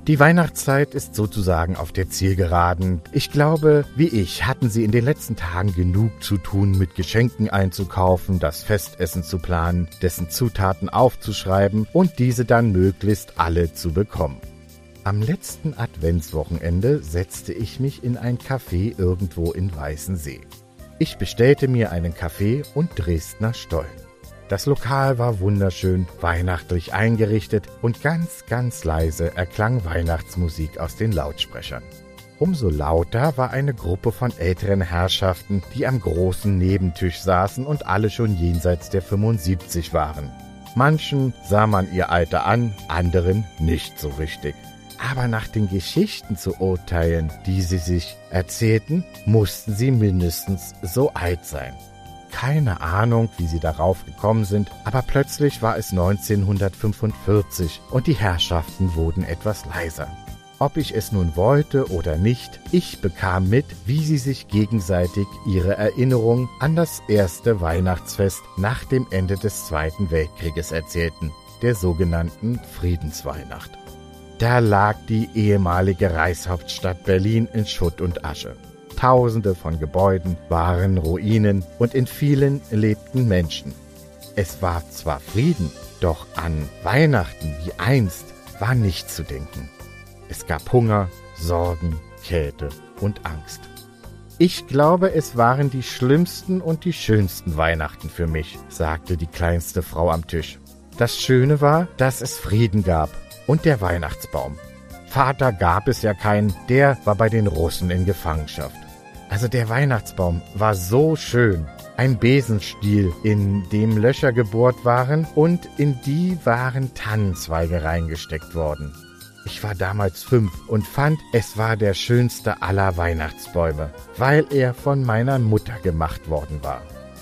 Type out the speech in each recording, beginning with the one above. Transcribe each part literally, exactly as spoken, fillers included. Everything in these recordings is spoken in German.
Die Weihnachtszeit ist sozusagen auf der Zielgeraden. Ich glaube, wie ich hatten Sie in den letzten Tagen genug zu tun, mit Geschenken einzukaufen, das Festessen zu planen, dessen Zutaten aufzuschreiben und diese dann möglichst alle zu bekommen. Am letzten Adventswochenende setzte ich mich in ein Café irgendwo in Weißensee. Ich bestellte mir einen Kaffee und Dresdner Stollen. Das Lokal war wunderschön, weihnachtlich eingerichtet und ganz, ganz leise erklang Weihnachtsmusik aus den Lautsprechern. Umso lauter war eine Gruppe von älteren Herrschaften, die am großen Nebentisch saßen und alle schon jenseits der fünfundsiebzig waren. Manchen sah man ihr Alter an, anderen nicht so richtig. Aber nach den Geschichten zu urteilen, die sie sich erzählten, mussten sie mindestens so alt sein. Keine Ahnung, wie sie darauf gekommen sind, aber plötzlich war es neunzehnhundertfünfundvierzig und die Herrschaften wurden etwas leiser. Ob ich es nun wollte oder nicht, ich bekam mit, wie sie sich gegenseitig ihre Erinnerung an das erste Weihnachtsfest nach dem Ende des Zweiten Weltkrieges erzählten, der sogenannten Friedensweihnacht. Da lag die ehemalige Reichshauptstadt Berlin in Schutt und Asche. Tausende von Gebäuden waren Ruinen und in vielen lebten Menschen. Es war zwar Frieden, doch an Weihnachten wie einst war nicht zu denken. Es gab Hunger, Sorgen, Kälte und Angst. Ich glaube, es waren die schlimmsten und die schönsten Weihnachten für mich, sagte die kleinste Frau am Tisch. Das Schöne war, dass es Frieden gab und der Weihnachtsbaum. Vater gab es ja keinen, der war bei den Russen in Gefangenschaft. Also der Weihnachtsbaum war so schön. Ein Besenstiel, in dem Löcher gebohrt waren und in die waren Tannenzweige reingesteckt worden. Ich war damals fünf und fand, es war der schönste aller Weihnachtsbäume, weil er von meiner Mutter gemacht worden war.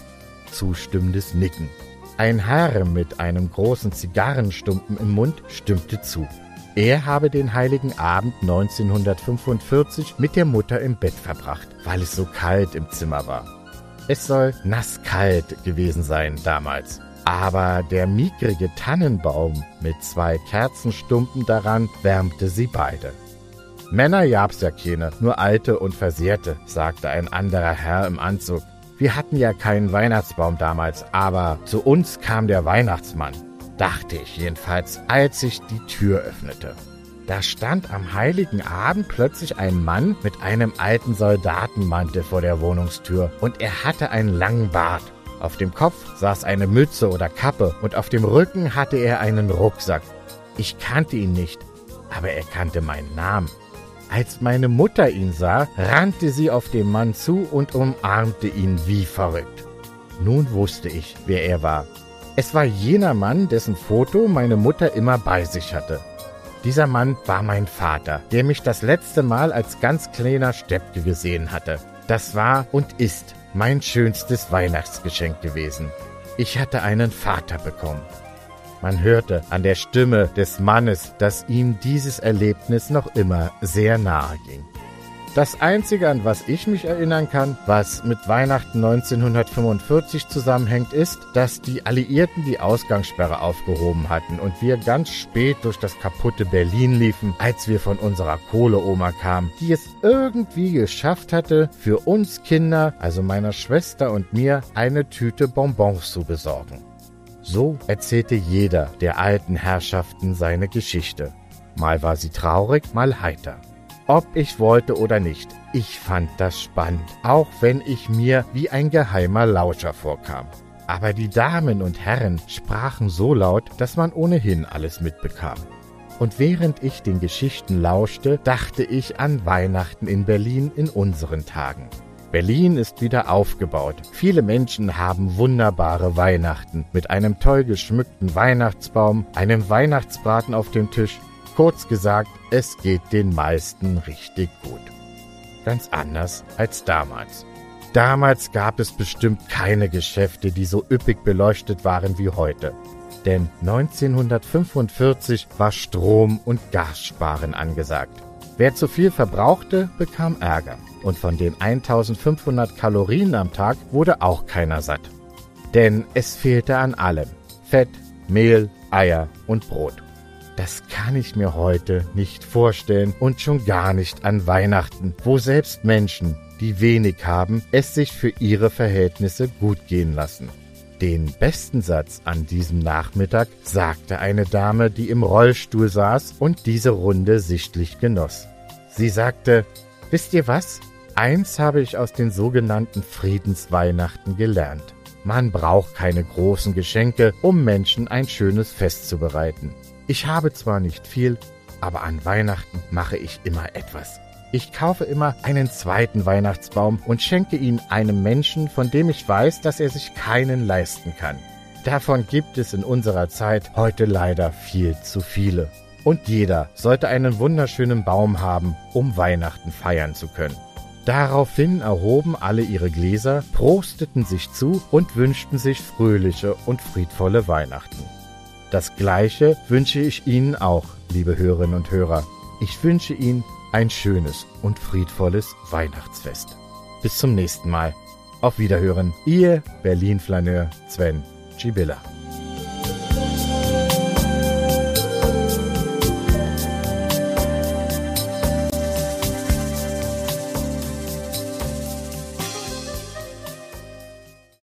Zustimmendes Nicken. Ein Herr mit einem großen Zigarrenstumpen im Mund stimmte zu. Er habe den heiligen Abend neunzehnhundertfünfundvierzig mit der Mutter im Bett verbracht, weil es so kalt im Zimmer war. Es soll nasskalt gewesen sein damals. Aber der miegrige Tannenbaum mit zwei Kerzenstumpen daran wärmte sie beide. Männer gab's ja keine, nur alte und Versehrte, sagte ein anderer Herr im Anzug. Wir hatten ja keinen Weihnachtsbaum damals, aber zu uns kam der Weihnachtsmann. Dachte ich jedenfalls, als sich die Tür öffnete. Da stand am heiligen Abend plötzlich ein Mann mit einem alten Soldatenmantel vor der Wohnungstür und er hatte einen langen Bart. Auf dem Kopf saß eine Mütze oder Kappe und auf dem Rücken hatte er einen Rucksack. Ich kannte ihn nicht, aber er kannte meinen Namen. Als meine Mutter ihn sah, rannte sie auf den Mann zu und umarmte ihn wie verrückt. Nun wusste ich, wer er war. Es war jener Mann, dessen Foto meine Mutter immer bei sich hatte. Dieser Mann war mein Vater, der mich das letzte Mal als ganz kleiner Steppke gesehen hatte. Das war und ist mein schönstes Weihnachtsgeschenk gewesen. Ich hatte einen Vater bekommen. Man hörte an der Stimme des Mannes, dass ihm dieses Erlebnis noch immer sehr nahe ging. Das Einzige, an was ich mich erinnern kann, was mit Weihnachten neunzehnhundertfünfundvierzig zusammenhängt, ist, dass die Alliierten die Ausgangssperre aufgehoben hatten und wir ganz spät durch das kaputte Berlin liefen, als wir von unserer Kohleoma kamen, die es irgendwie geschafft hatte, für uns Kinder, also meiner Schwester und mir, eine Tüte Bonbons zu besorgen. So erzählte jeder der alten Herrschaften seine Geschichte. Mal war sie traurig, mal heiter. Ob ich wollte oder nicht, ich fand das spannend, auch wenn ich mir wie ein geheimer Lauscher vorkam. Aber die Damen und Herren sprachen so laut, dass man ohnehin alles mitbekam. Und während ich den Geschichten lauschte, dachte ich an Weihnachten in Berlin in unseren Tagen. Berlin ist wieder aufgebaut. Viele Menschen haben wunderbare Weihnachten mit einem toll geschmückten Weihnachtsbaum, einem Weihnachtsbraten auf dem Tisch. Kurz gesagt, es geht den meisten richtig gut. Ganz anders als damals. Damals gab es bestimmt keine Geschäfte, die so üppig beleuchtet waren wie heute. Denn neunzehnhundertfünfundvierzig war Strom- und Gassparen angesagt. Wer zu viel verbrauchte, bekam Ärger. Und von den eintausendfünfhundert Kalorien am Tag wurde auch keiner satt. Denn es fehlte an allem. Fett, Mehl, Eier und Brot. Das kann ich mir heute nicht vorstellen und schon gar nicht an Weihnachten, wo selbst Menschen, die wenig haben, es sich für ihre Verhältnisse gut gehen lassen. Den besten Satz an diesem Nachmittag sagte eine Dame, die im Rollstuhl saß und diese Runde sichtlich genoss. Sie sagte: »Wisst ihr was? Eins habe ich aus den sogenannten Friedensweihnachten gelernt. Man braucht keine großen Geschenke, um Menschen ein schönes Fest zu bereiten. Ich habe zwar nicht viel, aber an Weihnachten mache ich immer etwas. Ich kaufe immer einen zweiten Weihnachtsbaum und schenke ihn einem Menschen, von dem ich weiß, dass er sich keinen leisten kann. Davon gibt es in unserer Zeit heute leider viel zu viele. Und jeder sollte einen wunderschönen Baum haben, um Weihnachten feiern zu können.« Daraufhin erhoben alle ihre Gläser, prosteten sich zu und wünschten sich fröhliche und friedvolle Weihnachten. Das Gleiche wünsche ich Ihnen auch, liebe Hörerinnen und Hörer. Ich wünsche Ihnen ein schönes und friedvolles Weihnachtsfest. Bis zum nächsten Mal. Auf Wiederhören, Ihr Berlin-Flaneur Sven Schibilla.